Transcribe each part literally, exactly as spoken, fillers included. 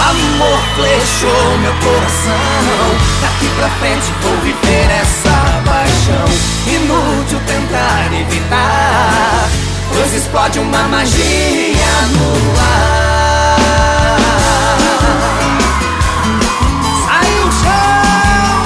amor flechou meu coração. Daqui pra frente vou viver essa paixão. Inútil tentar evitar, pois explode uma magia no ar. Sai o chão.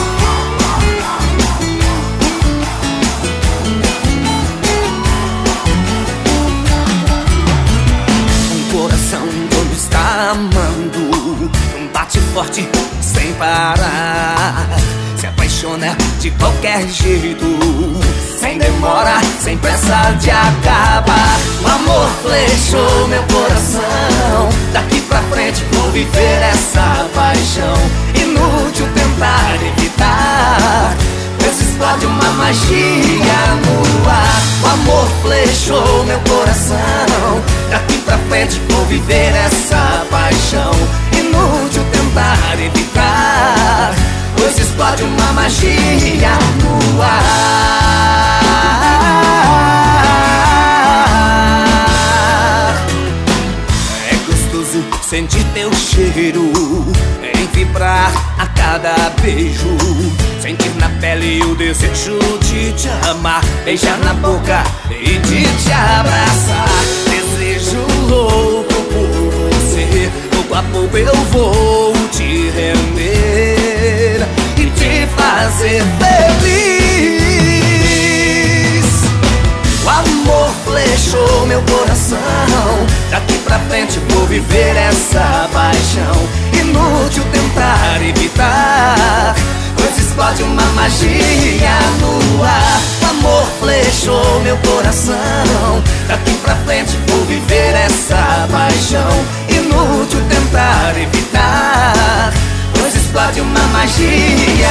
Um coração quando está amando não bate forte sem parar, se apaixona de qualquer jeito, sem demora, sem pressa de acabar. O amor flechou meu coração. Daqui pra frente vou viver essa paixão. Inútil tentar evitar, pois explode uma magia no ar. O amor flechou meu coração. Daqui pra frente vou viver essa paixão. Inútil tentar evitar, pois explode uma magia no ar. É gostoso sentir teu cheiro, em vibrar a cada beijo, sentir na pele o desejo de te amar, beijar na boca e de te abraçar. Desejo louco por você, pouco a pouco eu vou te render e te fazer feliz. O amor flechou meu coração. Daqui pra frente vou viver essa paixão. Inútil tentar evitar, pois explode uma magia no ar. O amor flechou meu coração. Daqui pra frente vou viver essa paixão. Inútil tentar evitar, pois explode uma magia